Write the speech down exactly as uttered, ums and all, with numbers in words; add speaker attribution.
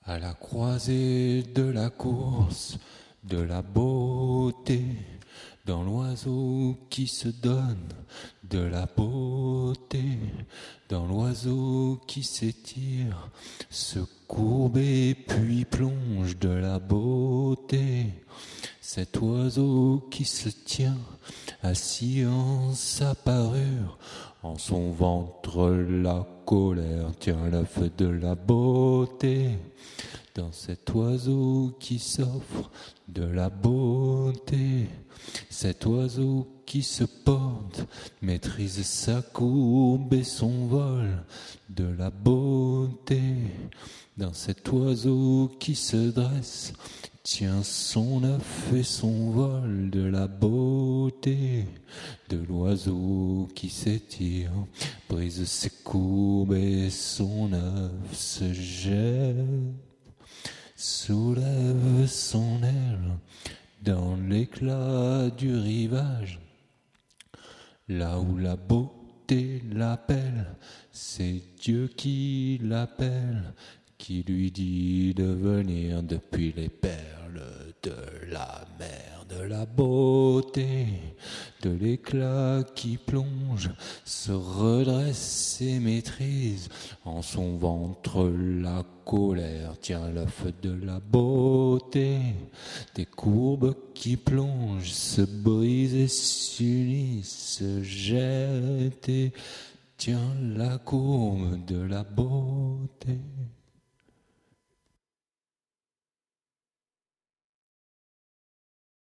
Speaker 1: À la croisée de la course, de la beauté, dans l'oiseau qui se donne de la beauté, dans l'oiseau qui s'étire, se courbe et puis plonge de la beauté. Cet oiseau qui se tient assis en sa parure, en son ventre la colère tient l'œuf de la beauté. Dans cet oiseau qui s'offre de la beauté, cet oiseau qui se porte maîtrise sa courbe et son vol de la beauté. Dans cet oiseau qui se dresse, tient son œuf et son vol de la beauté. De l'oiseau qui s'étire, brise ses courbes et son œuf se jette, soulève son aile dans l'éclat du rivage. Là où la beauté l'appelle, c'est Dieu qui l'appelle, qui lui dit de venir depuis les perles de la mer, de la beauté, de l'éclat qui plonge, se redresse et maîtrise en son ventre la colère, tient l'œuf de la beauté, des courbes qui plongent, se brisent et s'unissent, se jettent et tient la courbe de la beauté.